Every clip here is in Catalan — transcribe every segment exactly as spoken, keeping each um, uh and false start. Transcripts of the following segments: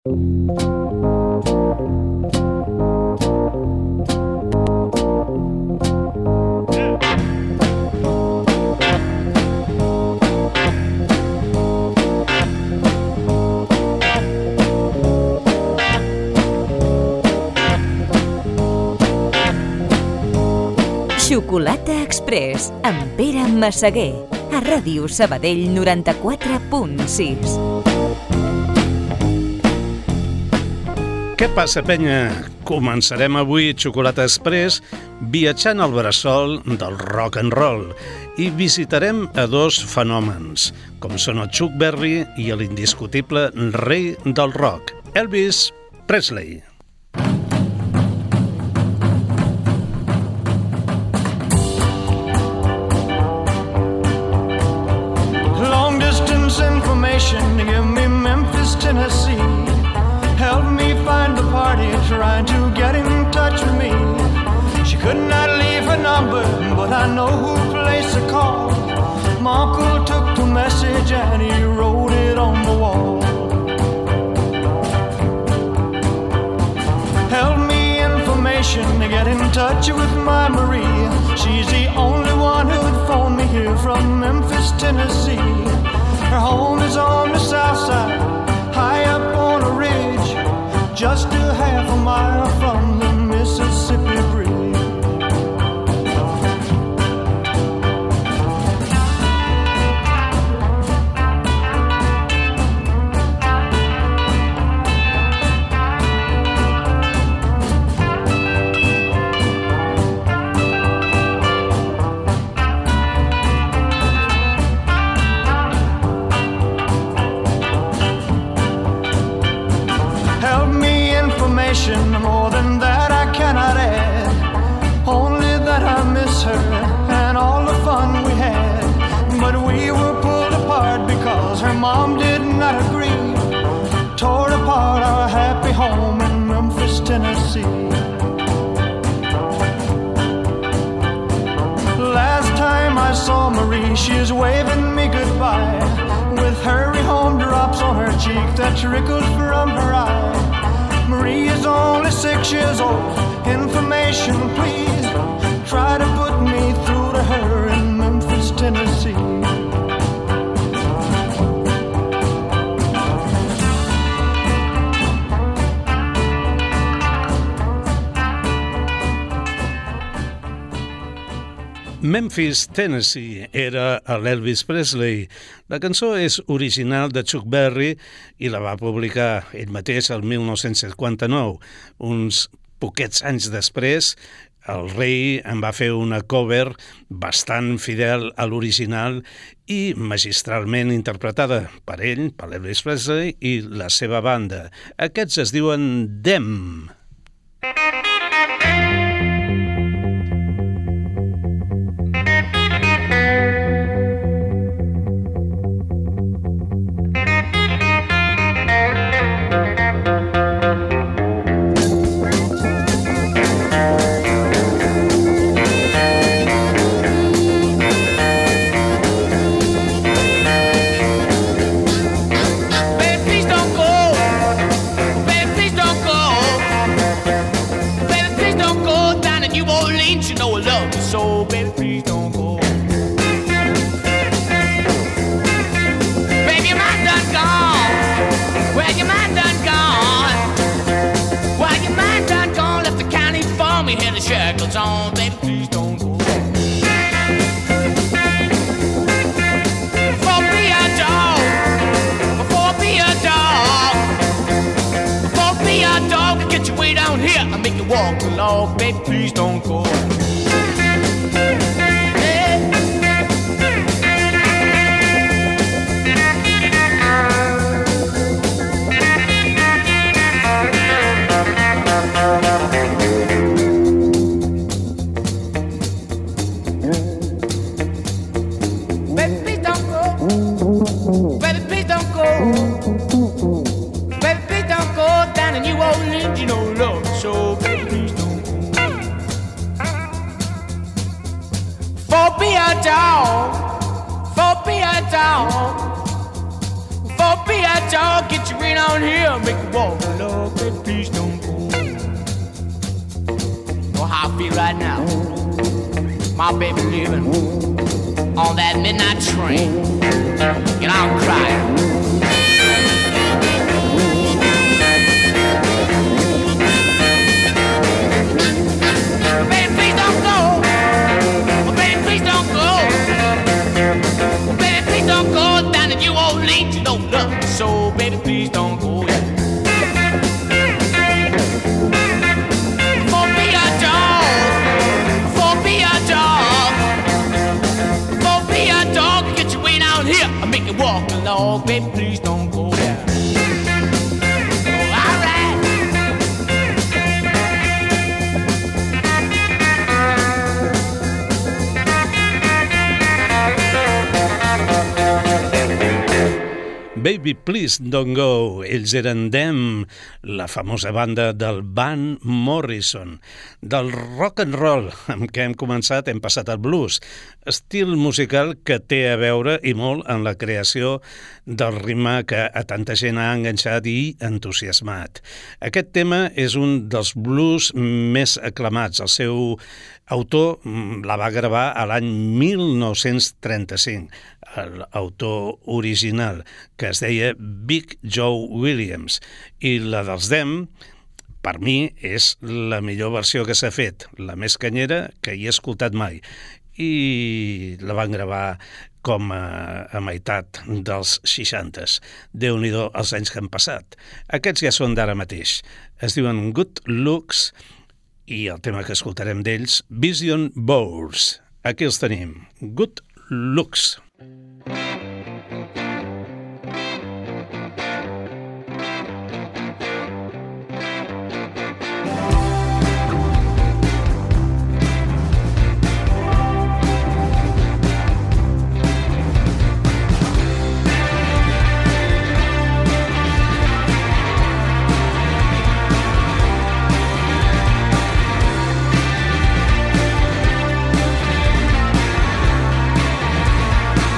Xocolata Express amb Pere Massaguer a Ràdio Sabadell noranta-quatre punt sis. Què passa, penya? Començarem avui Xocolata Express viatjant al bressol del rock and roll i visitarem a dos fenòmens, com són el Chuck Berry i l'indiscutible rei del rock, Elvis Presley. Information to give me Memphis, Tennessee. Help me find the party trying to get in touch with me. She could not leave her number, but I know who placed the call. My uncle took the message and he wrote it on the wall. Help me information to get in touch with my Marie. She's the only one who'd phone me here from Memphis, Tennessee. Her home is on the south side, high up on a ridge, just a half a mile from the Mississippi Bridge. More than that I cannot add, only that I miss her and all the fun we had. But we were pulled apart because her mom did not agree, tore apart our happy home in Memphis, Tennessee. Last time I saw Marie, she was waving me goodbye, with hurry home drops on her cheek that trickled from her eye. Marie is only six years old. Information, please. Try to put me through to her in Memphis, Tennessee. Memphis, Tennessee era l'Elvis Presley. La cançó és original de Chuck Berry i la va publicar ell mateix el mil nou-cents cinquanta-nou. Uns poquets anys després, el rei en va fer una cover bastant fidel a l'original i magistralment interpretada per ell, per l'Elvis Presley i la seva banda. Aquests es diuen Them. So, baby, please don't go. Baby, your mind done gone. Well, your mind done gone. Well, your mind done gone. Left the county for me, had the shackles on. Baby, please don't go. Before be a dog. Before be a dog. Before be a dog. I get you way down here. I make you walk along. Baby, please don't go. Dog, for be a dog, for be a a dog, get you right on here, make you walk, Lord, baby, please don't go. Know how I feel right now. My baby living on that midnight train, and I'm crying. Baby, please don't go. Oh, baby, please don't go. Oh, baby, please don't go down to New Orleans. You don't love me, so baby, please don't go. Yeah. For be a dog, for be a dog, for be a dog. Get your way down here, I make you walk along. Baby, please don't go. Yeah. Baby Please Don't Go, ells eren Them, la famosa banda del Van Morrison. Del rock and roll amb què hem començat hem passat al blues, estil musical que té a veure i molt en la creació del ritme que a tanta gent ha enganxat i entusiasmat. Aquest tema és un dels blues més aclamats. El seu autor la va gravar a l'any mil nou-cents trenta-cinc, l'autor original, que es deia Big Joe Williams, i la dels Them, per mi, és la millor versió que s'ha fet, la més canyera que hi he escoltat mai, i la van gravar com a, a meitat dels seixantes. Déu-n'hi-do els anys que han passat. Aquests ja són d'ara mateix. Es diuen Good Looks, i el tema que escoltarem d'ells, Vision Boards. Aquí els tenim, Good Looks. Bye.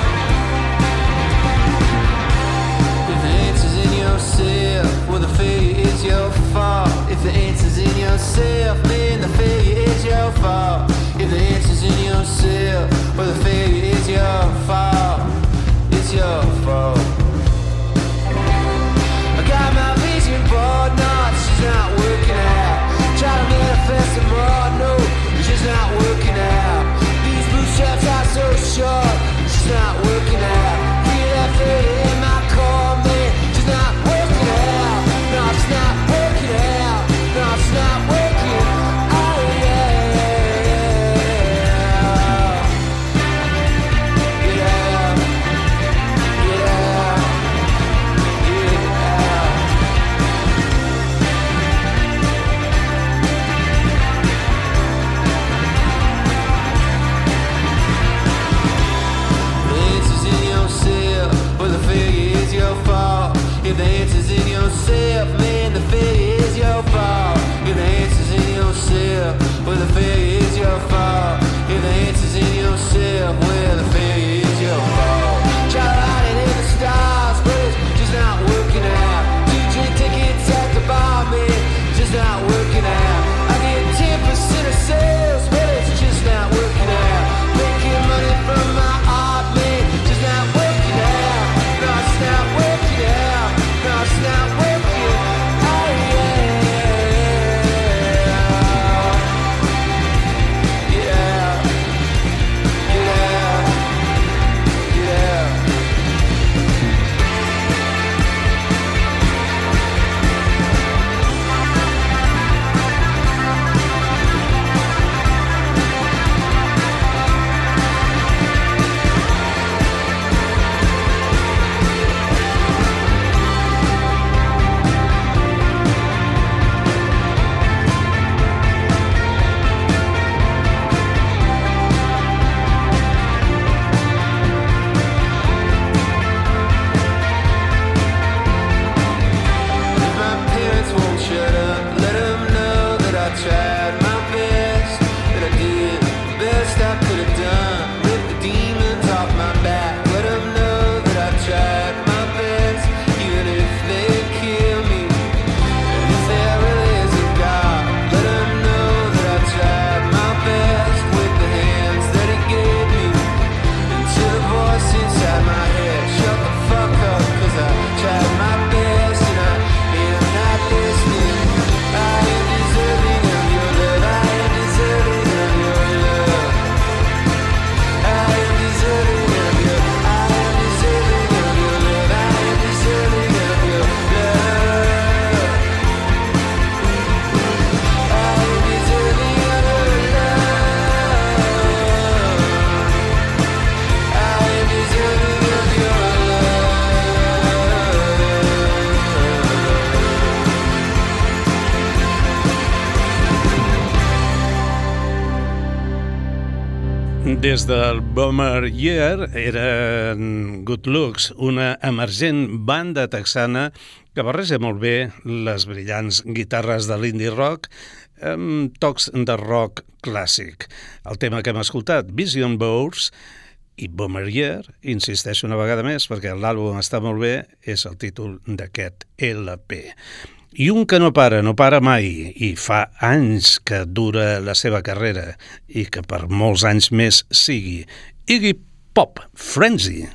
Des del Bomber Year eren Good Looks, una emergent banda texana que barreja molt bé les brillants guitarres de l'indie rock amb tocs de rock clàssic. El tema que hem escoltat, Vision Boards i Bomber Year, insisteixo una vegada més perquè l'àlbum està molt bé, és el títol d'aquest L P. I un que no para, no para mai, i fa anys que dura la seva carrera i que per molts anys més sigui, Iggy Pop, Frenzy.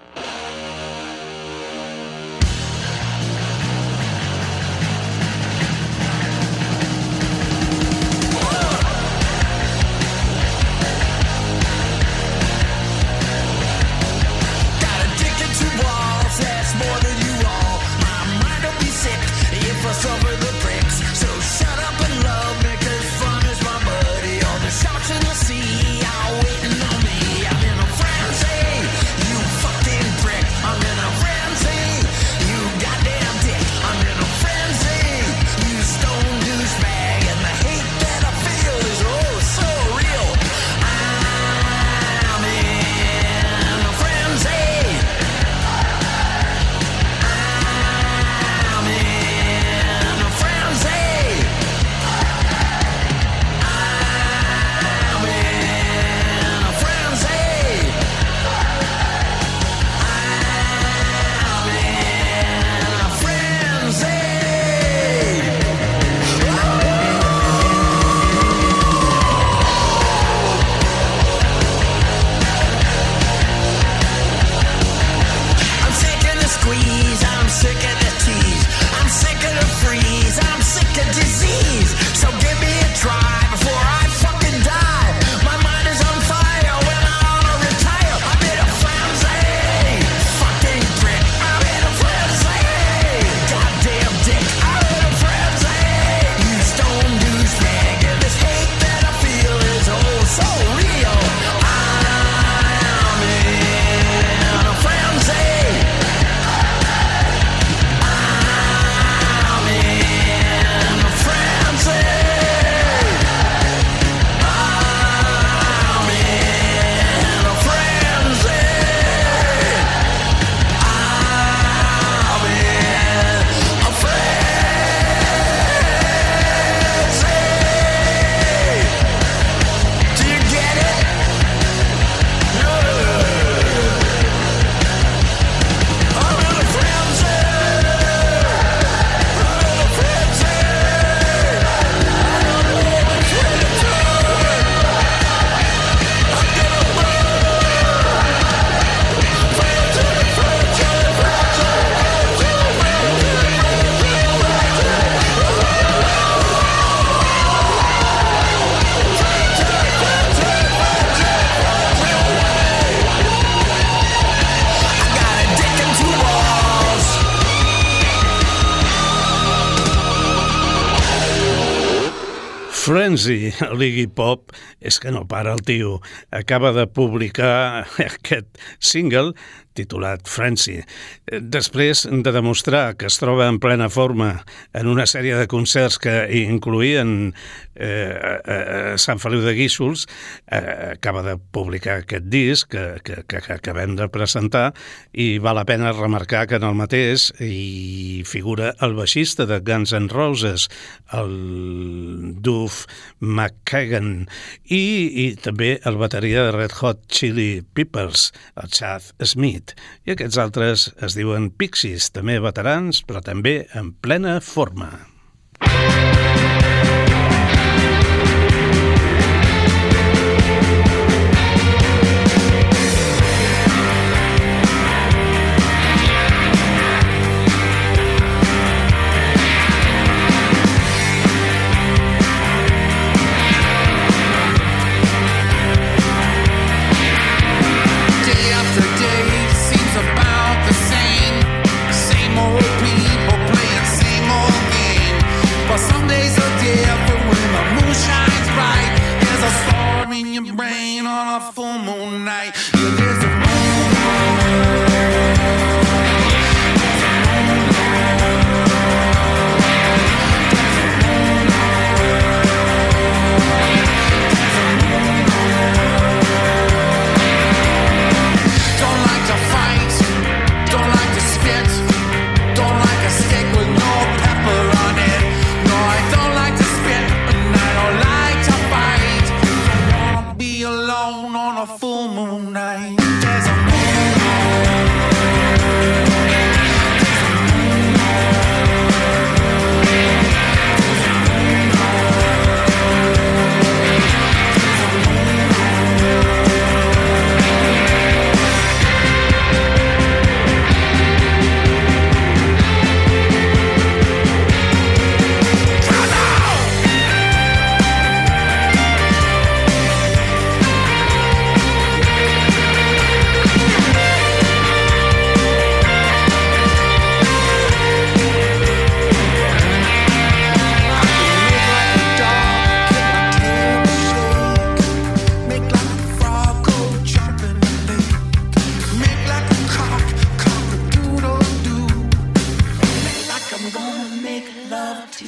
Frenzy, l'Iggy Pop, és que no para el tio. Acaba de publicar aquest single titulat Frenzy. Després de demostrar que es troba en plena forma en una sèrie de concerts que incloïen eh, eh, Sant Feliu de Guíxols, eh, acaba de publicar aquest disc que, que, que, que acabem de presentar, i val la pena remarcar que en el mateix hi figura el baixista de Guns N' Roses, el Duff McKagan, i, i també el bateria de Red Hot Chili Peppers, el Chad Smith. I aquests altres es diuen Pixies, també veterans, però també en plena forma.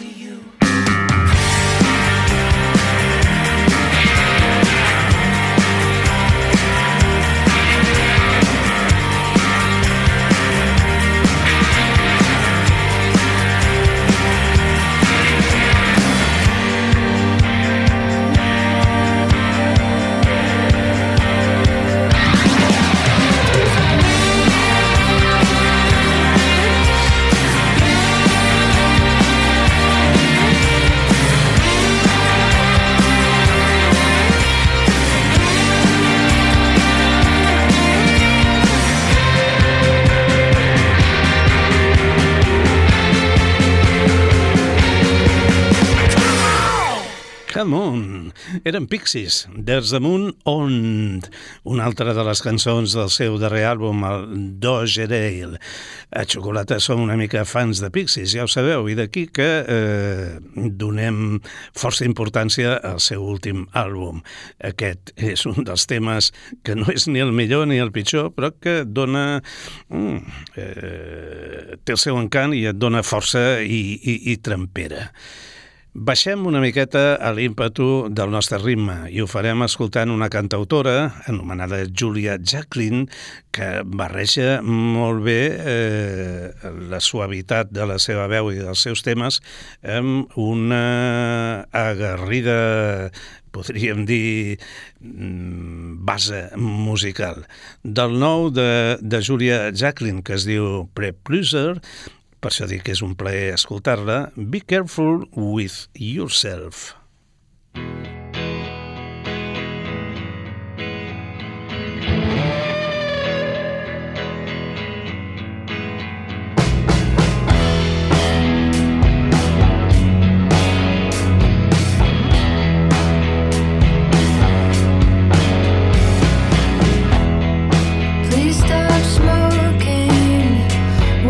you. Come on! Eren Pixies, There's the Moon On, una altra de les cançons del seu darrer àlbum, el Doge Dale. A Xocolata som una mica fans de Pixies, ja ho sabeu, i d'aquí que eh, donem força importància al seu últim àlbum. Aquest és un dels temes que no és ni el millor ni el pitjor, però que dona... Mm, eh, té el seu encant i et dona força i, i, i trempera. Baixem una miqueta a l'ímpetu del nostre ritme i ho farem escoltant una cantautora anomenada Julia Jacklin que barreja molt bé eh, la suavitat de la seva veu i dels seus temes amb una aguerrida, podríem dir, base musical. Del nou de, de Julia Jacklin, que es diu Prepluser, per això dic que és un plaer escoltar-la. Be careful with yourself.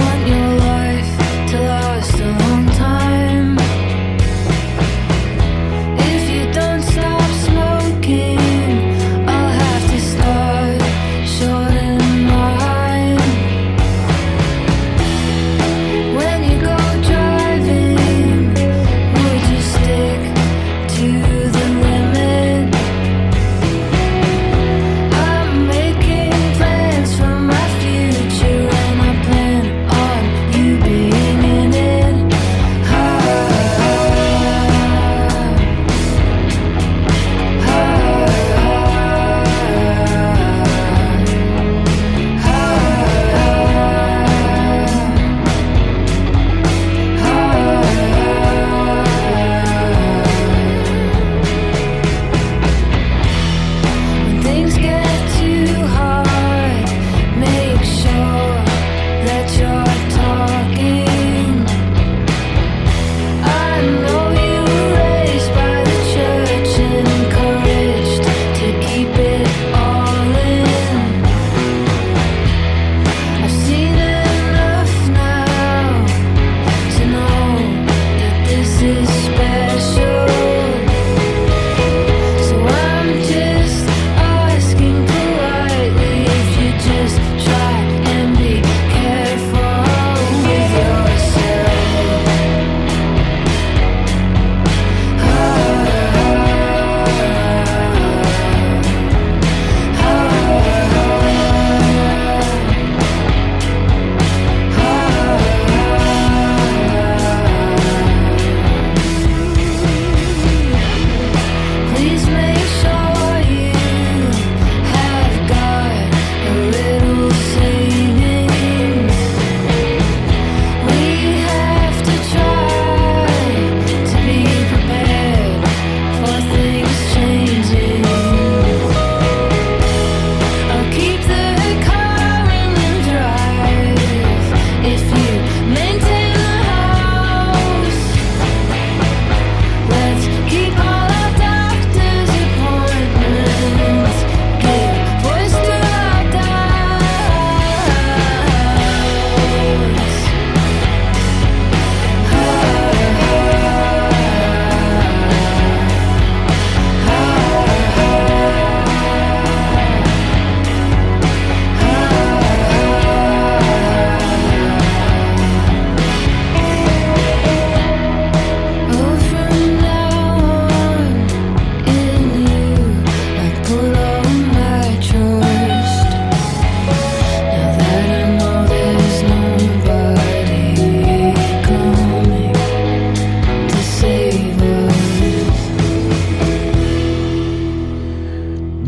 Time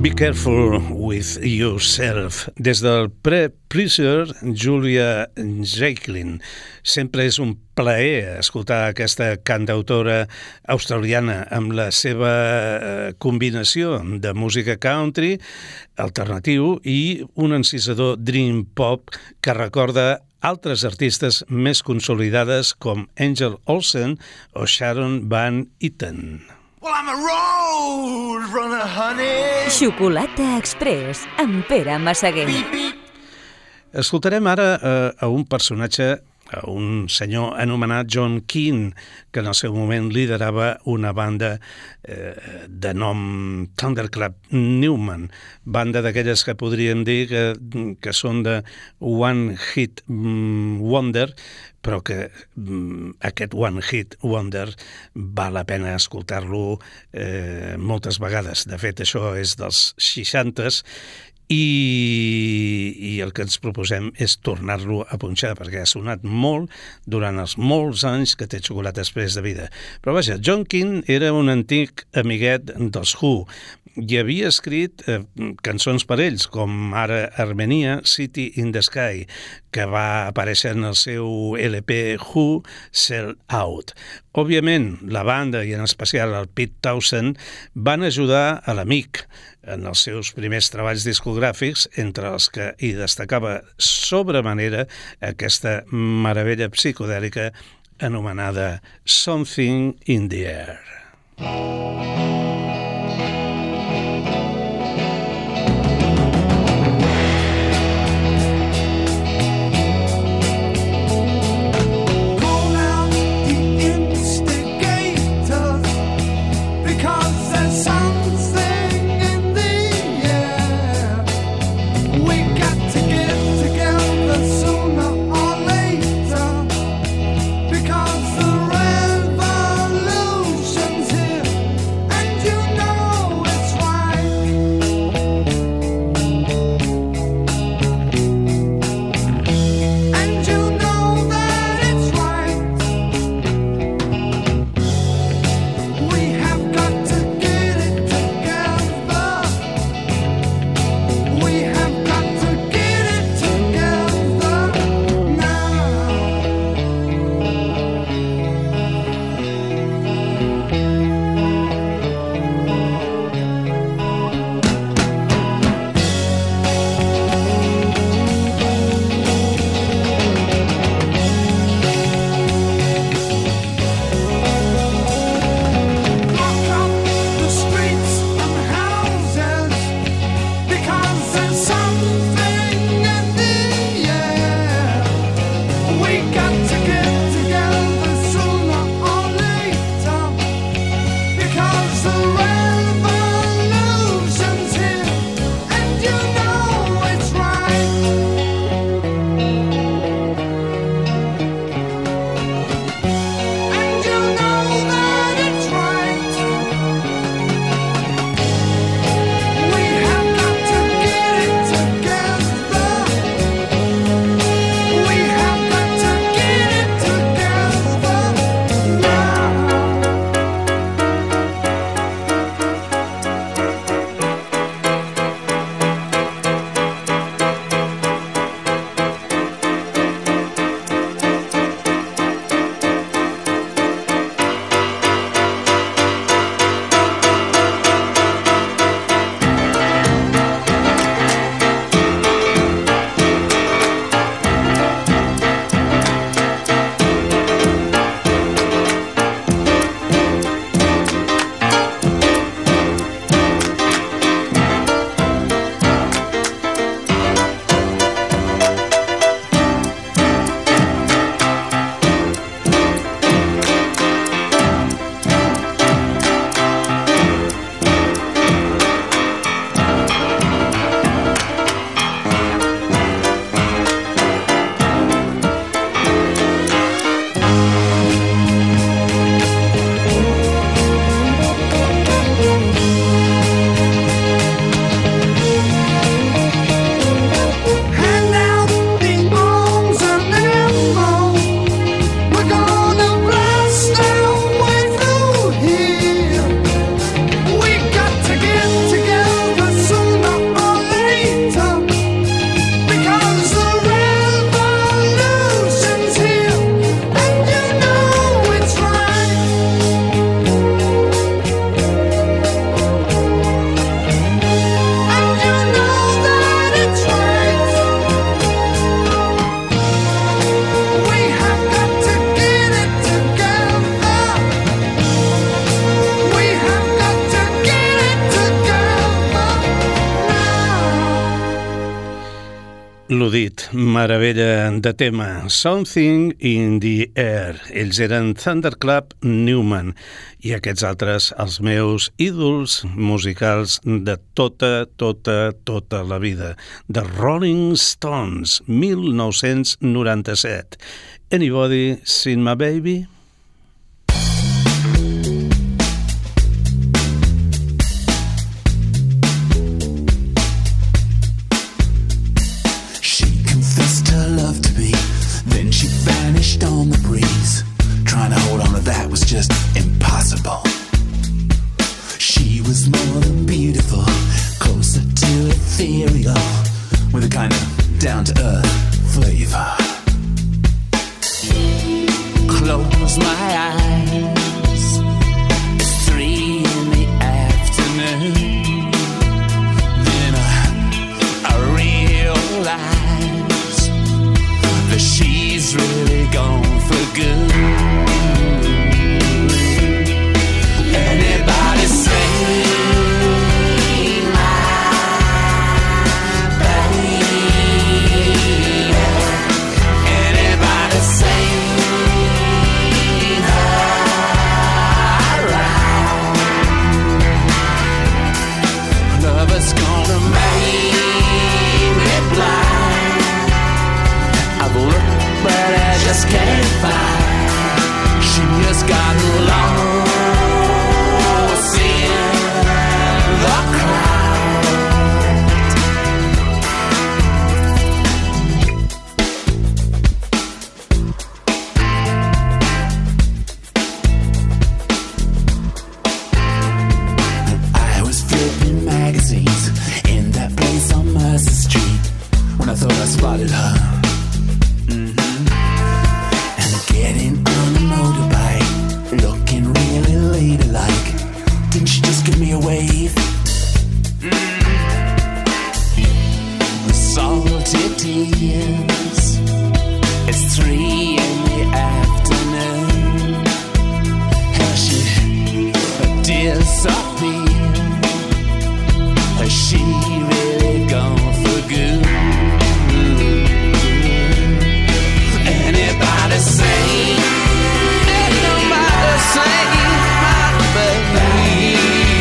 Be careful with yourself. Des del pre-Preacher, Julia Jacklin. Sempre és un plaer escoltar aquesta cantautora australiana amb la seva combinació de música country, alternatiu i un encisador dream pop que recorda altres artistes més consolidades com Angel Olsen o Sharon Van Etten. Well, I'm a road runner, honey. Xocolata Express amb Pere Massaguer. Escoltarem ara eh, a un personatge, a un senyor anomenat John Keane, que en el seu moment liderava una banda eh, de nom Thunderclap Newman, banda d'aquelles que podríem dir que, que són de One Hit Wonder, però que mm, aquest One Hit Wonder val la pena escoltar-lo eh, moltes vegades. De fet, això és dels seixantes i, i el que ens proposem és tornar-lo a punxar, perquè ha sonat molt durant els molts anys que té Xocolata Express de vida. Però vaja, John Keane era un antic amiguet dels Who, i havia escrit eh, cançons per ells, com ara Armenia, City in the Sky, que va aparèixer en el seu L P Who Sell Out. Òbviament, la banda, i en especial el Pete Townshend, van ajudar a l'amic en els seus primers treballs discogràfics, entre els que hi destacava sobremanera aquesta meravella psicodèlica anomenada Something in the Air. Because the revolution's here. L'ho dit, meravella de tema, Something in the Air. Ells eren Thunderclap Newman i aquests altres els meus ídols musicals de tota, tota, tota la vida. The Rolling Stones, mil nou-cents noranta-set. Anybody seen my baby? On the breeze, trying to hold on to that was just impossible. She was more than beautiful, closer to ethereal, with a kind of down-to-earth flavor. Close my eyes, it's three in the afternoon. Then I, I realize that she's really gone for good. Anybody say my baby? Anybody say her right? Love is gonna make me blind. I've looked but I just can't find. She just got lost in the crowd. I was flipping magazines in that place on Mercer Street when I thought I spotted her. Getting on a motorbike, looking really ladylike. Didn't she just give me a wave? Mm. Salty tears. It's three in the afternoon. Has she disappeared? Has she really gone for good? Anybody say, anybody say my baby?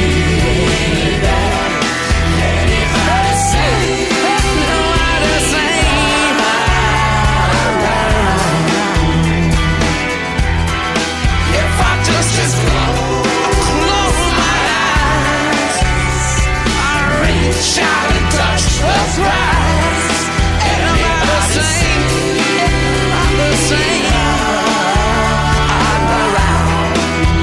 Anybody say, anybody say my right? If I just, just close, close my eyes, I reach out and touch the prize. Anybody say, anybody say I'm around.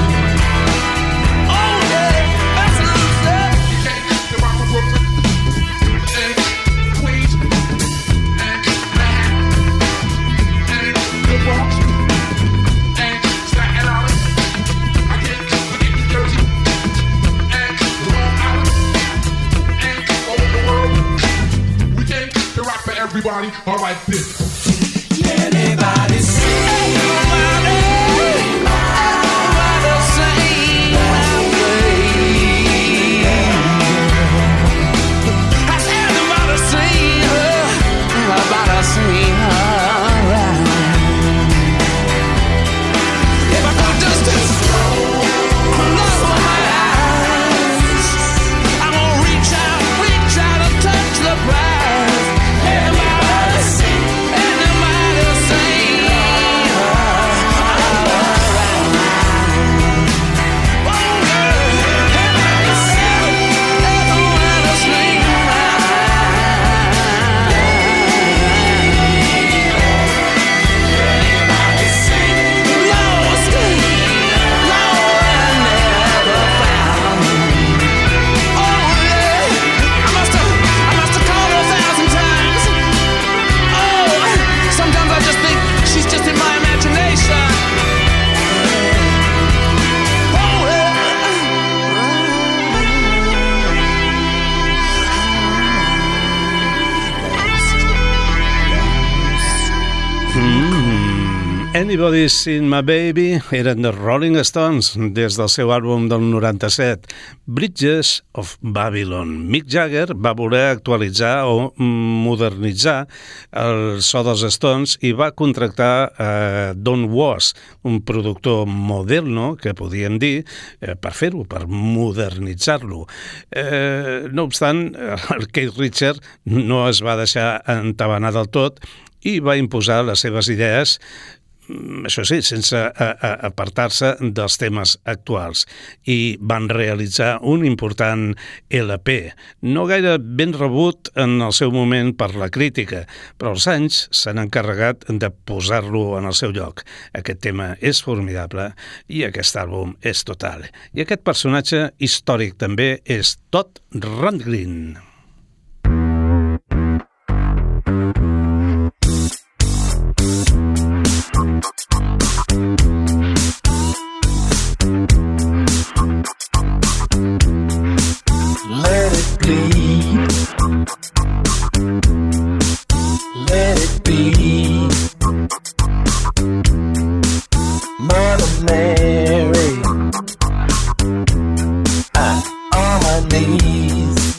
Oh yeah, that's what I'm saying. You can't get the rock of Brooklyn and Queens and Manhattan and the Bronx and Staten Island. I can't forget New Jersey and Long Island and all over the world. We came to rock for everybody. All right, this. Anybody say, anybody, anybody say my baby? Has anybody seen her? Anybody seen her right? If I could just, just close my eyes, I'm gonna reach out, reach out and touch the prize. Anybody say, Anybody's Seen My Baby eren The Rolling Stones des del seu àlbum del noranta-set, Bridges of Babylon. Mick Jagger va voler actualitzar o modernitzar el so dels Stones i va contractar eh, Don Was, un productor moderno, que podíem dir, eh, per fer-ho, per modernitzar-lo. Eh, no obstant, el Keith Richards no es va deixar entabanar del tot i va imposar les seves idees, això sí, sense apartar-se dels temes actuals, i van realitzar un important L P, no gaire ben rebut en el seu moment per la crítica, però els anys s'han encarregat de posar-lo en el seu lloc. Aquest tema és formidable i aquest àlbum és total. I aquest personatge històric també és Todd Rundgren. Let it bleed. Let it be. Mother Mary, I'm on my knees.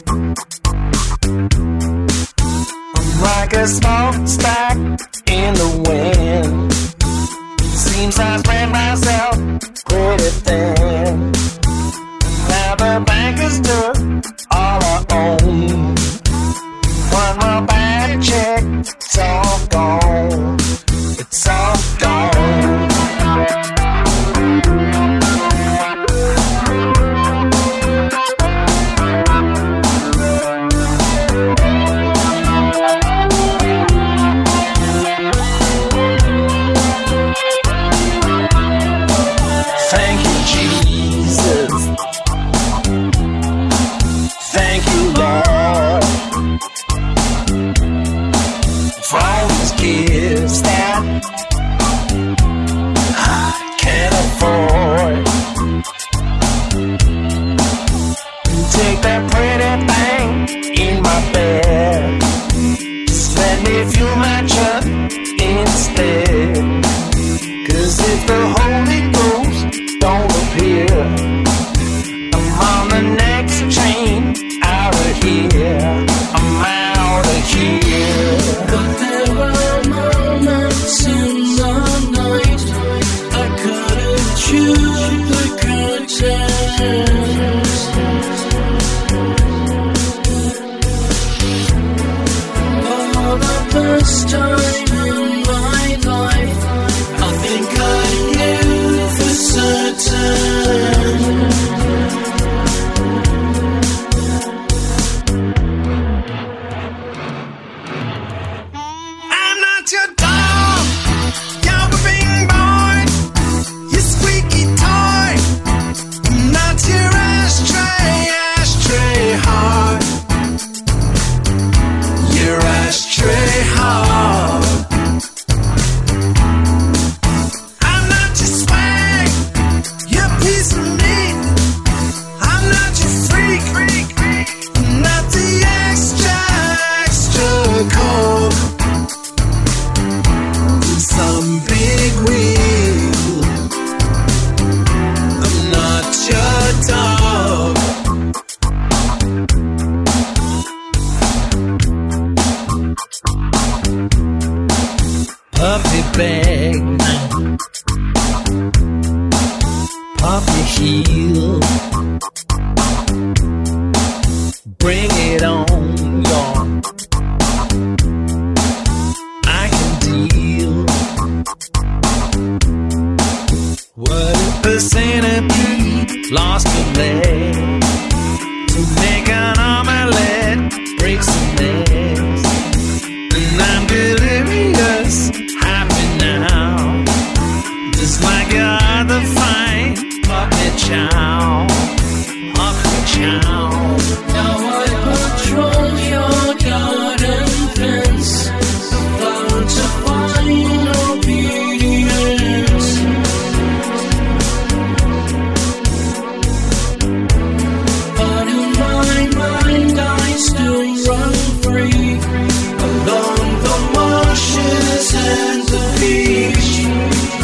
I'm like a smokestack in the wind. Seems I spread myself pretty thin. Now the bankers took all I own. One more bad check, it's all gone. It's all gone. Thank you, Jesus. Thank you, Lord, for all these gifts that I can't afford. Take that pretty thing in my bed. Just let me fuel my truck instead. Cause if the Holy Ghost don't appear, I'm on the next train out of here. I'm out of here. But there were moments in the night I couldn't choose the curtains. For the first time in my life, I think I knew for certain. I'm not your dog, you're a big boy, you squeaky toy. I'm not your ashtray, ashtray heart, your ashtray heart. I'm not your swag, your piece of meat. I'm not your freak, freak, freak. I'm not the extra, extra cold. Some big wheel. I'm not your dog. Puffy bag, puffy heel. Bring it on, y'all. I can deal. What if a centipede lost a leg to make an omelette, break some eggs? And I'm delirious, happy now, just like your other fine puppet chow, puppet chow. Now I patrol your garden fence, bound to find obedience. But in my mind I still run free, along the marshes and the beach.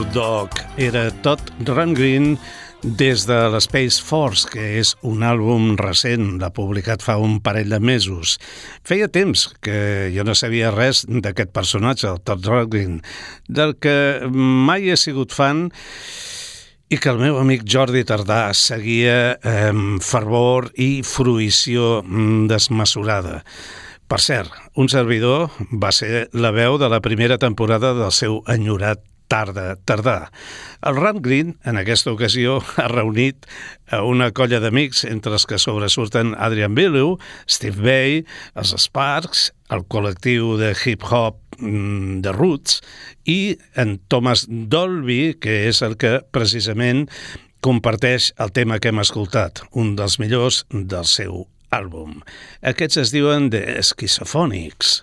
Dog era Todd Rundgren des de l'Space Force, que és un àlbum recent, l'ha publicat fa un parell de mesos. Feia temps que jo no sabia res d'aquest personatge, el Todd Rundgren, del que mai he sigut fan i que el meu amic Jordi Tardà seguia amb fervor i fruïció desmesurada. Per cert, un servidor va ser la veu de la primera temporada del seu enyorat Tarda, Tardà. El Rundgren, en aquesta ocasió, ha reunit a una colla d'amics, entre els que sobresurten Adrian Belew, Steve Vai, els Sparks, el col·lectiu de hip-hop The Roots i en Thomas Dolby, que és el que precisament comparteix el tema que hem escoltat, un dels millors del seu àlbum. Aquests es diuen The Schizophonics.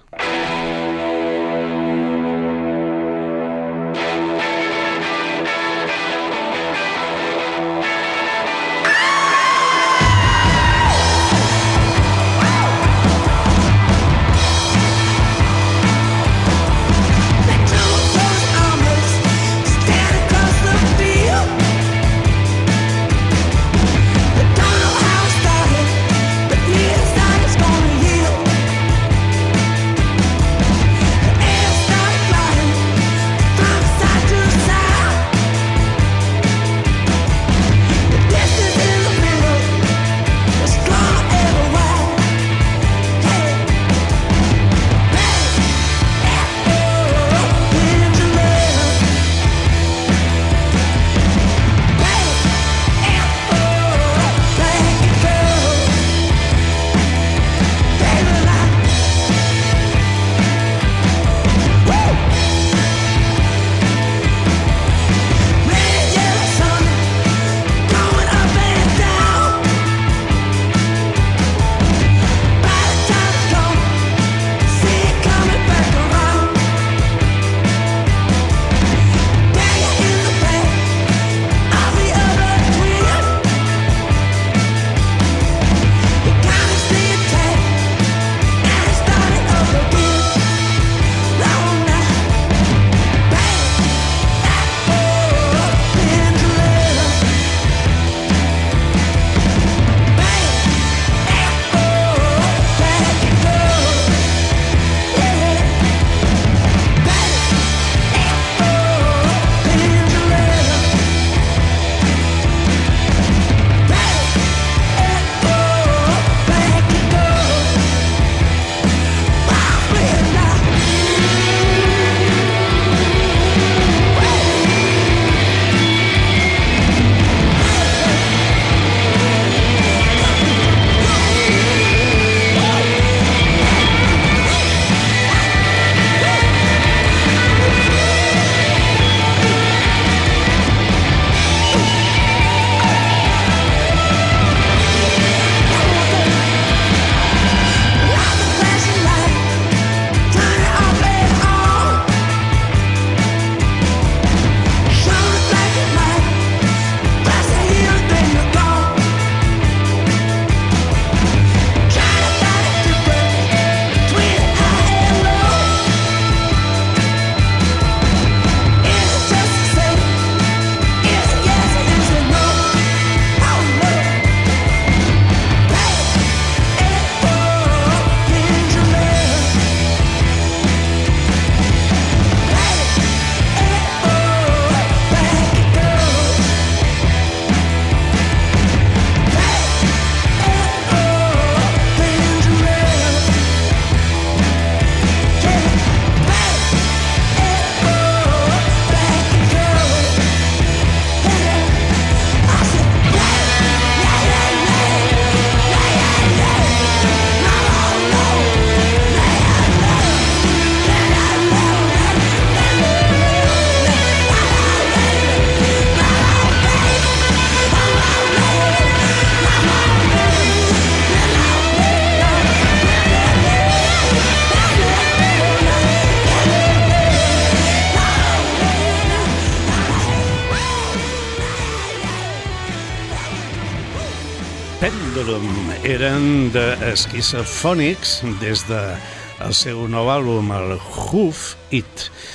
Pendulum eren de Schizophonics des del seu nou àlbum, el Hoof It.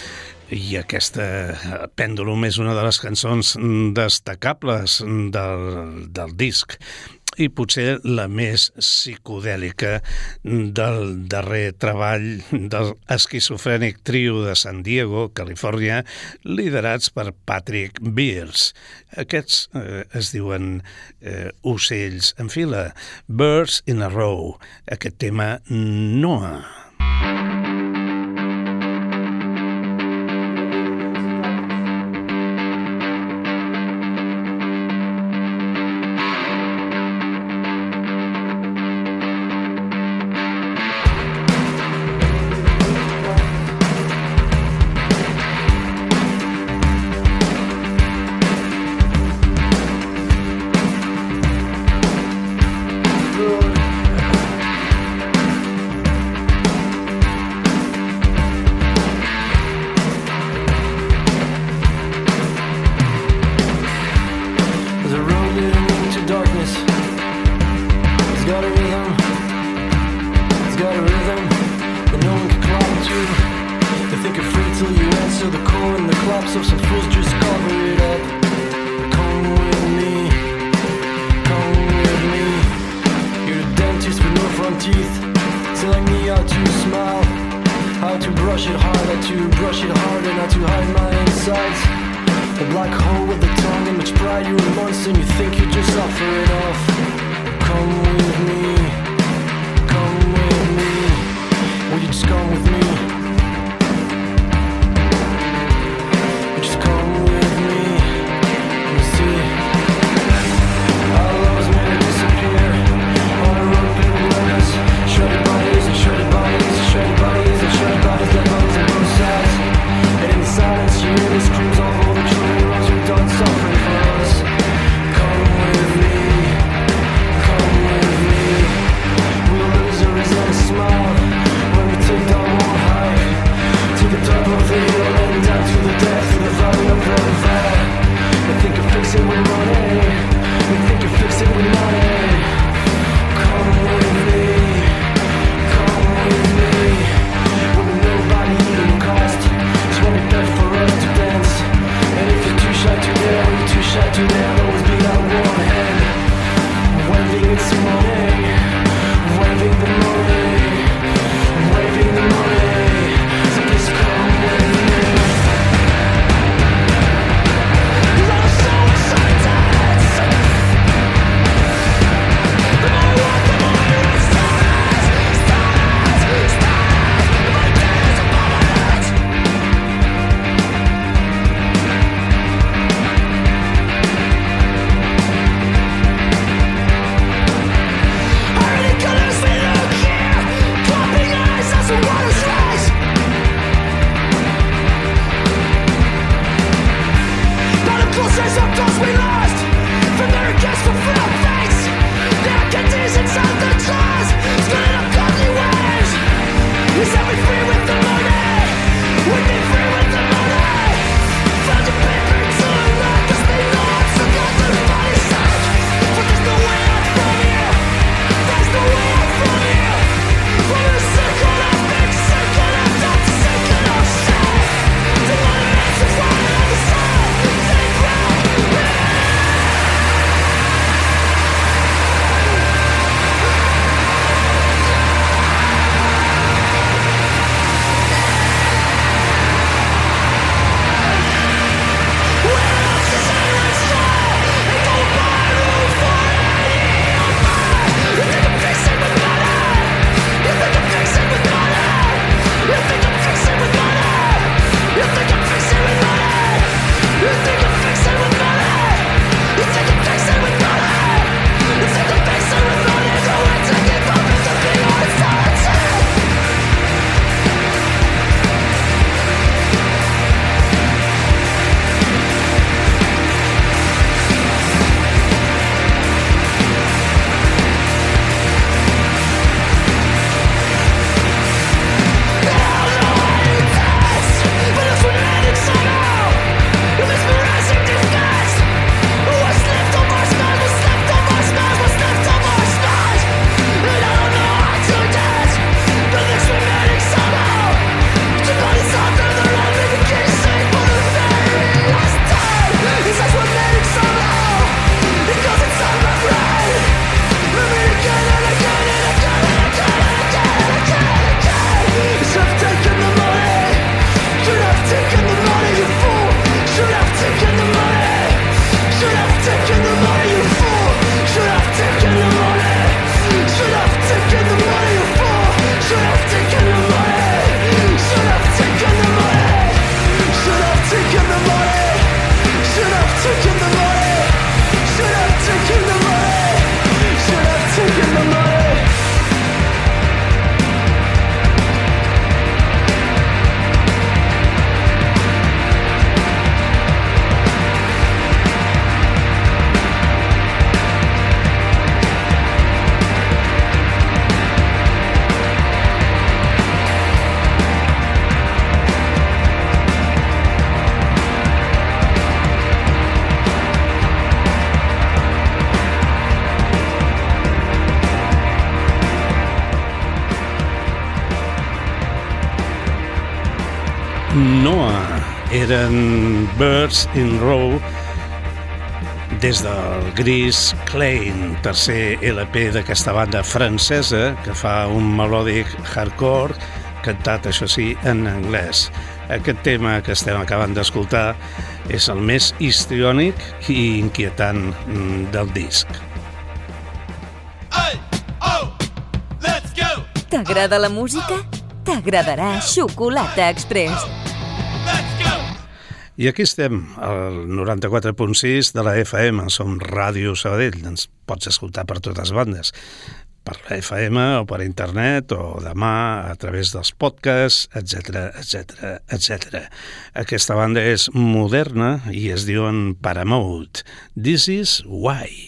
I aquesta Pèndulum és una de les cançons destacables del, del disc i potser la més psicodèlica del darrer treball del esquizofrènic trio de San Diego, Califòrnia, liderats per Patrick Beers. Aquests eh, es diuen eh, ocells en fila, Birds in a Row, aquest tema Noah. Noah eren Birds in Row des del Gris Klein, tercer L P d'aquesta banda francesa que fa un melòdic hardcore cantat, això sí, en anglès. Aquest tema que estem acabant d'escoltar és el més histriònic i inquietant del disc. Hey, oh, let's go! T'agrada la música? T'agradarà Xocolata Express. Let's go! I aquí estem, al noranta-quatre punt sis de la F M, som Ràdio Sabadell, ens pots escoltar per totes bandes, per la F M o per internet o demà a través dels podcasts, etcètera, etcètera, etcètera. Aquesta banda és moderna i es diuen Paramount. This is why.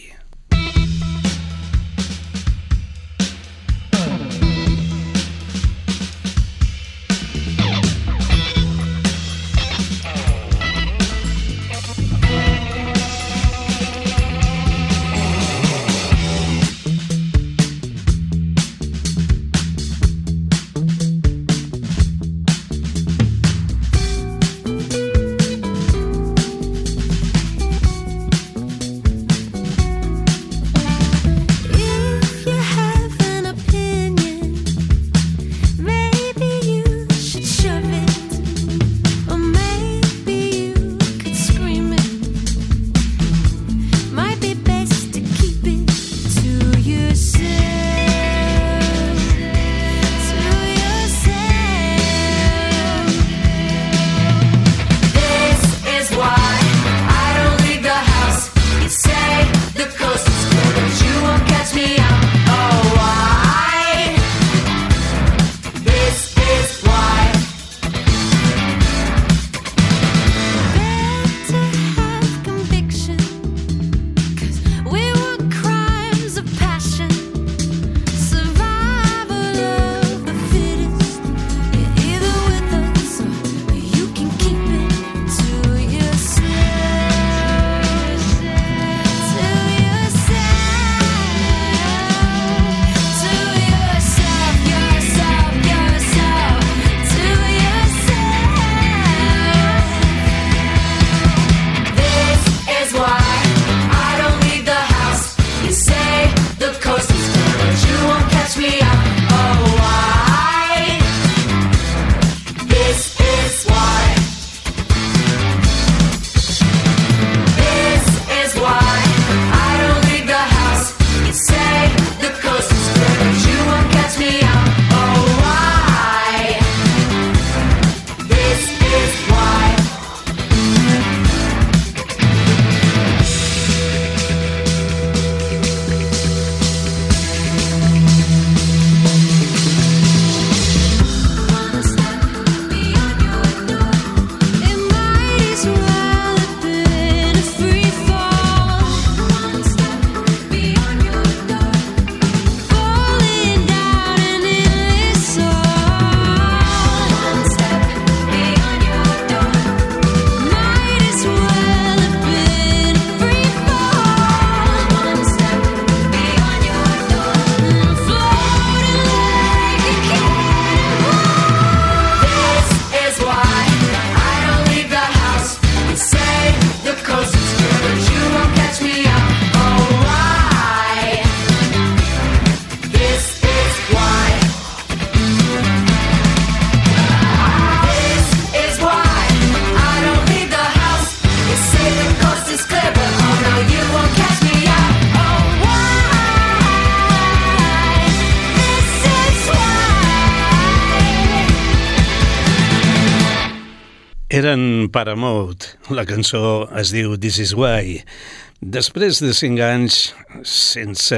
Eren Paramount, la cançó es diu This is why. Després de cinc anys sense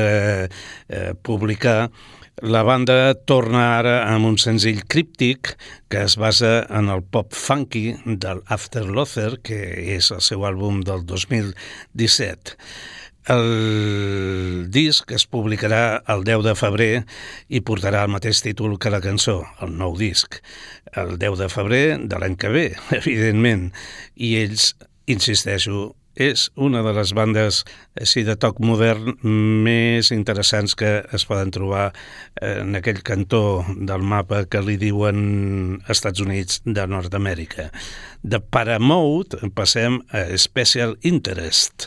eh, publicar, la banda torna ara amb un senzill críptic que es basa en el pop funky del Afterlother, que és el seu àlbum del dos mil disset. El disc es publicarà el deu de febrer i portarà el mateix títol que la cançó, el nou disc. El deu de febrer de l'any que ve, evidentment. I ells, insisteixo, és una de les bandes així de toc modern més interessants que es poden trobar en aquell cantó del mapa que li diuen Estats Units de Nord-Amèrica. De Paramount passem a Special Interest.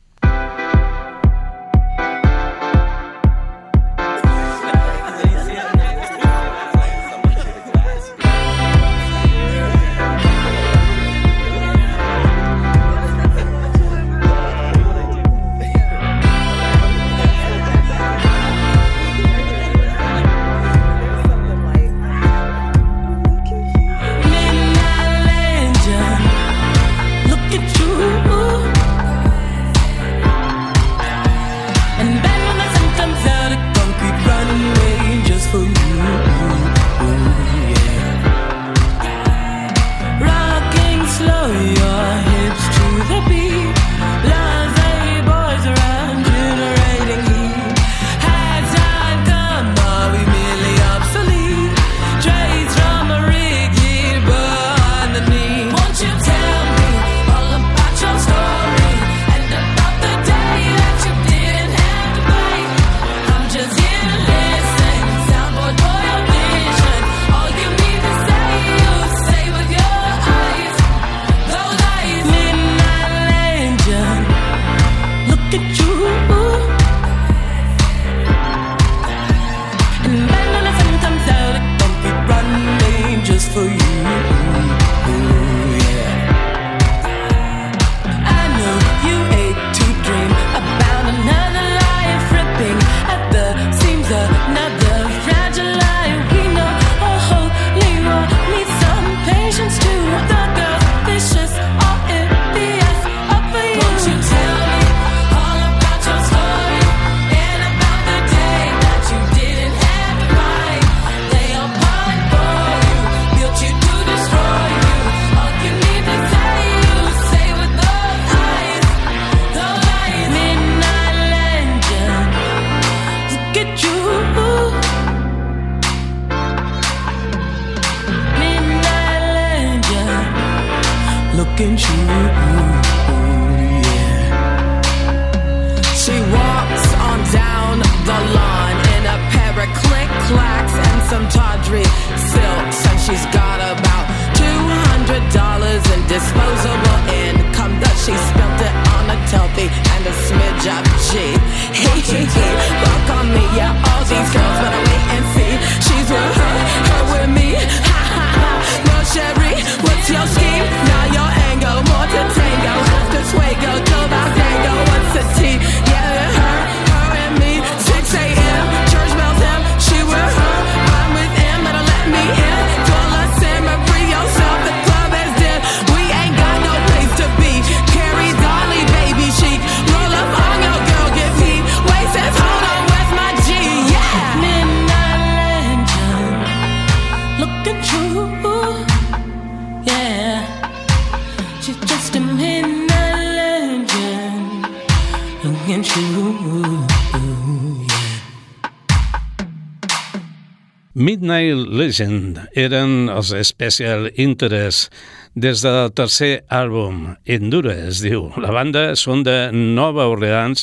Midnight Legend eren els Special Interest des del tercer àlbum, Endure es diu. La banda són de Nova Orleans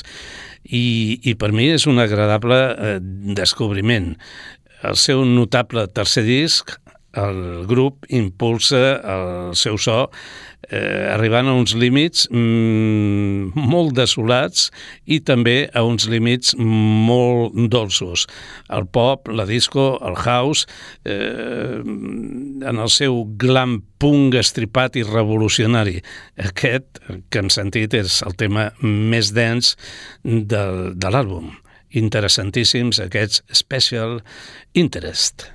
i, i per mi és un agradable eh, descobriment. El seu notable tercer disc, el grup impulsa el seu so eh, arribant a uns límits mm, molt desolats i també a uns límits molt dolços. El pop, la disco, el house, eh, en el seu glam punk estripat i revolucionari. Aquest, que hem sentit, és el tema més dens de, de l'àlbum. Interessantíssims aquests Special Interest.